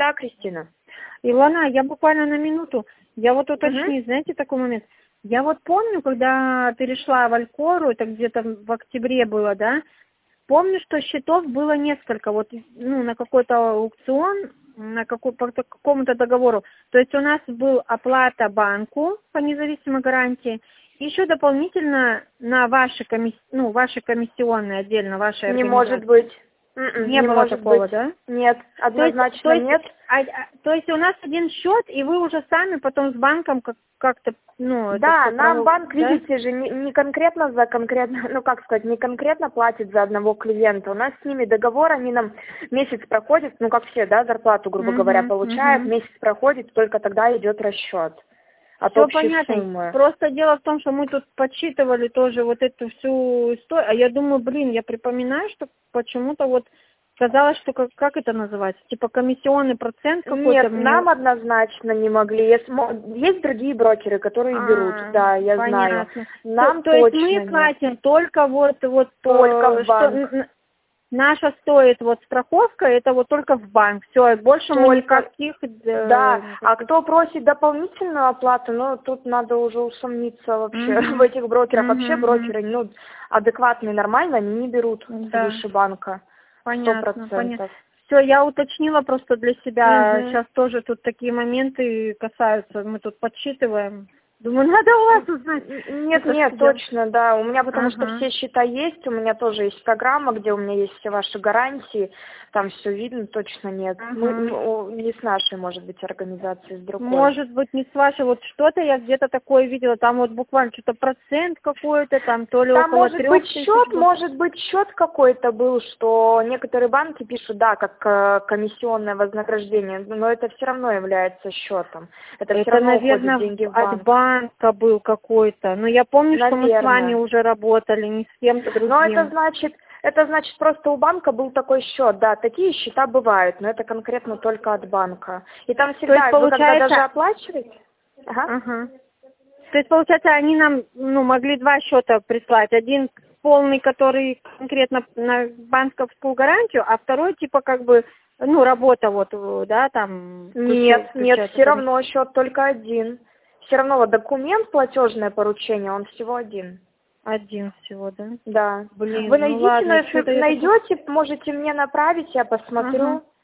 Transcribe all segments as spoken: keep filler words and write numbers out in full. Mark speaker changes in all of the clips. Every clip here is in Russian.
Speaker 1: Да, Кристина.
Speaker 2: Илона, я буквально на минуту. Я вот уточню,
Speaker 1: Угу.
Speaker 2: знаете, такой момент. Я вот помню, когда перешла в Алькору, это где-то в октябре было, да, помню, что счетов было несколько, вот, ну, на какой-то аукцион, на какой, по какому-то договору. То есть у нас был оплата банку по независимой гарантии, и еще дополнительно на ваши, комисс... ну, ваши комиссионные отдельно, ваши
Speaker 1: Не
Speaker 2: организации.
Speaker 1: может быть.
Speaker 2: Не,
Speaker 1: Не
Speaker 2: было
Speaker 1: может
Speaker 2: такого,
Speaker 1: быть.
Speaker 2: да?
Speaker 1: Нет,
Speaker 2: То есть,
Speaker 1: однозначно
Speaker 2: то есть,
Speaker 1: нет.
Speaker 2: а, а, то есть у нас один счет, и вы уже сами потом с банком как- как-то, ну, это
Speaker 1: Да,
Speaker 2: всё
Speaker 1: нам
Speaker 2: проводите,
Speaker 1: банк,
Speaker 2: да?
Speaker 1: видите же, не, не конкретно за конкретно, ну как сказать, не конкретно платит за одного клиента. У нас с ними договор, они нам месяц проходит, ну как все, да, зарплату, грубо говоря,
Speaker 2: Угу,
Speaker 1: получают,
Speaker 2: угу.
Speaker 1: месяц проходит, только тогда идет расчет от
Speaker 2: Все
Speaker 1: общей
Speaker 2: понятно.
Speaker 1: суммы.
Speaker 2: Просто дело в том, что мы тут подсчитывали тоже вот эту всю историю, а я думаю, блин, я припоминаю, что почему-то вот казалось, что как, как это называется, типа комиссионный процент какой-то.
Speaker 1: Нет,
Speaker 2: Мне...
Speaker 1: нам однозначно не могли. Есть, мо- есть другие брокеры, которые берут,
Speaker 2: А,
Speaker 1: да, я знаю.
Speaker 2: понятно. То,
Speaker 1: Нам
Speaker 2: то есть
Speaker 1: точно
Speaker 2: мы
Speaker 1: нет.
Speaker 2: платим только вот, вот
Speaker 1: Только
Speaker 2: э,
Speaker 1: в
Speaker 2: что
Speaker 1: банк.
Speaker 2: н- н- наша стоит вот страховка, это вот только в банк. Все, больше мы
Speaker 1: Только,
Speaker 2: никаких,
Speaker 1: да.
Speaker 2: э,
Speaker 1: А
Speaker 2: никаких...
Speaker 1: кто просит дополнительную оплату, ну, тут надо уже усомниться вообще в
Speaker 2: Угу.
Speaker 1: этих брокерах. Вообще
Speaker 2: Угу,
Speaker 1: брокеры, ну, адекватные, нормально, они не берут
Speaker 2: угу. Да.
Speaker 1: свыше банка. Сто
Speaker 2: Понятно, понятно.
Speaker 1: процентов.
Speaker 2: Все, я уточнила просто для себя.
Speaker 1: Угу.
Speaker 2: Сейчас тоже тут такие моменты касаются. Мы тут подсчитываем. Думаю, надо у вас узнать.
Speaker 1: Нет,
Speaker 2: Это
Speaker 1: нет,
Speaker 2: что делать?
Speaker 1: точно, да. У меня потому что
Speaker 2: Ага.
Speaker 1: все счета есть, у меня тоже есть программа, где у меня есть все ваши гарантии, там все видно, точно нет. Мы,
Speaker 2: Ага.
Speaker 1: ну, не с нашей, может быть, организацией, с другой.
Speaker 2: Может быть, не с вашей. Вот что-то я где-то такое видела. Там вот буквально что-то процент какой-то, там то ли
Speaker 1: Там
Speaker 2: около
Speaker 1: может быть
Speaker 2: трех тысяч
Speaker 1: счет,
Speaker 2: был.
Speaker 1: может быть счет какой-то был, что некоторые банки пишут, да, как э, комиссионное вознаграждение, но это все равно является счетом. Это все
Speaker 2: Это,
Speaker 1: равно уходят
Speaker 2: наверное,
Speaker 1: деньги в
Speaker 2: от
Speaker 1: банк.
Speaker 2: банка был какой-то. Но я помню, что мы с вами
Speaker 1: Наверное.
Speaker 2: уже работали, не с кем-то
Speaker 1: Но это
Speaker 2: другим.
Speaker 1: значит, это значит просто у банка был такой счет, да, такие счета бывают, но это конкретно только от банка. И там
Speaker 2: То есть,
Speaker 1: всегда, вы когда даже
Speaker 2: получается...
Speaker 1: оплачиваете, ага.
Speaker 2: Ага. То есть, получается, они нам, ну, могли два счета прислать. Один полный, который конкретно на банковскую гарантию, а второй, типа, как бы, ну, работа вот, э, да, там,
Speaker 1: Нет, нет,
Speaker 2: включается.
Speaker 1: все равно счет только один. Все равно вот документ, платежное поручение, он всего один.
Speaker 2: Один всего, да?
Speaker 1: Да. Вы
Speaker 2: Блин, ну
Speaker 1: найдите, но
Speaker 2: ладно,
Speaker 1: если
Speaker 2: что-то я такое...
Speaker 1: найдете, можете мне направить, я
Speaker 2: Ага.
Speaker 1: посмотрю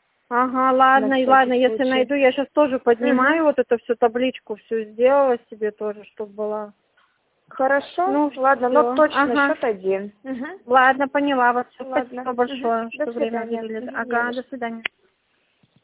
Speaker 2: Ага,
Speaker 1: на
Speaker 2: ладно, и ладно,
Speaker 1: всякий
Speaker 2: если
Speaker 1: случай.
Speaker 2: найду, я сейчас тоже поднимаю
Speaker 1: Угу.
Speaker 2: вот эту всю табличку, все сделала себе тоже, чтобы была.
Speaker 1: Хорошо,
Speaker 2: Ну,
Speaker 1: ладно, но
Speaker 2: все,
Speaker 1: точно
Speaker 2: ага.
Speaker 1: счет один. Угу.
Speaker 2: Ладно, поняла вас.
Speaker 1: Ладно.
Speaker 2: Спасибо
Speaker 1: Угу.
Speaker 2: большое,
Speaker 1: До
Speaker 2: что время
Speaker 1: свидания.
Speaker 2: уделили.
Speaker 1: Угу. Не
Speaker 2: Ага,
Speaker 1: за
Speaker 2: до
Speaker 1: что.
Speaker 2: свидания.